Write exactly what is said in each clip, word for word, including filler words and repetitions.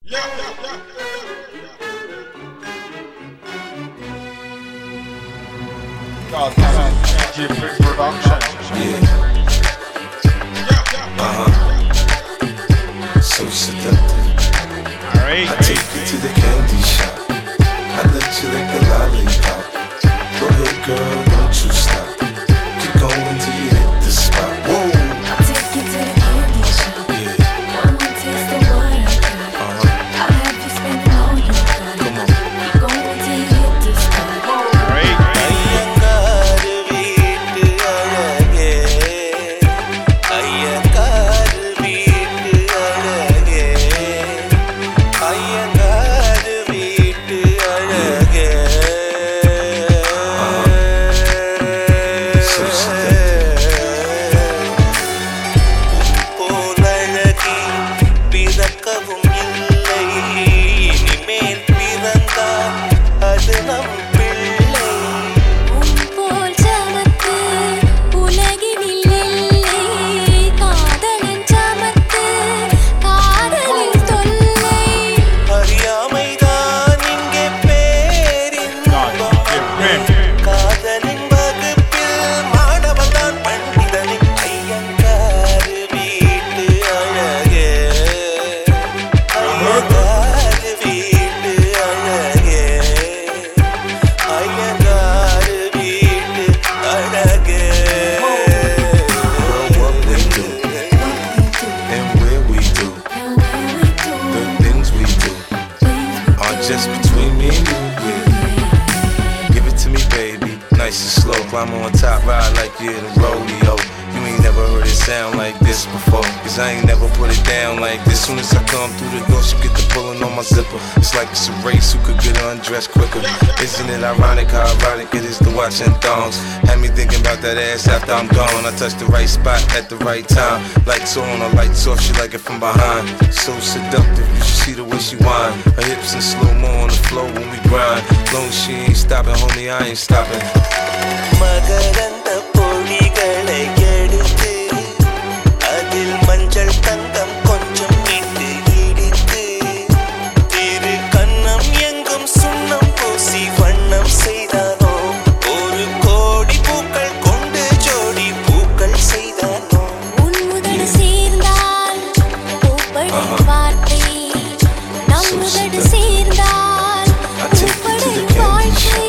God, this is D J Free Production. Yeah. Uh-huh. So seductive. Alright. I take you to the candy shop. I let you lick the lollipop. Go ahead, girl, don't you stop. Keep going till you hit the spot. Whoa. I take you to the candy shop. Yeah. Come on, taste of what I got. Uh-huh. I'll have you spending all you got. Come on. Keep going till you hit the spot. Alright. Just between me and you, yeah. Give it to me, baby, nice and slow. Climb on top, ride like you're in a rodeo. You ain't never heard it sound like this before, cause I ain't never put it down like this. Soon as I come through the door, she get the pulling on my zipper. It's like it's a race, who could get undressed quicker. Isn't it ironic how ironic it is to watching thongs? Had me thinking about that ass after I'm gone. I touch the right spot at the right time. Lights on or lights off, she like it from behind. So seductive, you should see the way she whine. Her hips in slow-mo on the floor when we grind. Long as she ain't stopping, homie, I ain't stopping. மகரந்த பொடிகளை எடுத்து அதில் மஞ்சள் தங்கம் கொஞ்சம் இட்டு இடித்து திரு கண்ணம் எங்கும் சுண்ணம் பூசி வண்ணம் செய்தானோ ஒரு கோடி பூக்கள் கொண்டு ஜோடி பூக்கள் செய்தானோ உன் முதல் சேர்ந்தால் பூப்படை வார்த்தை நம் முதல் சேர்ந்தால் பூப்படை வாழ்க்கை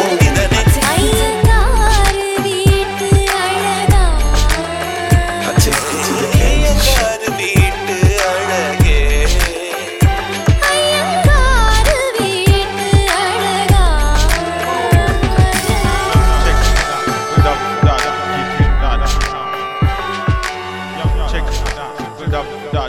I take Welcome to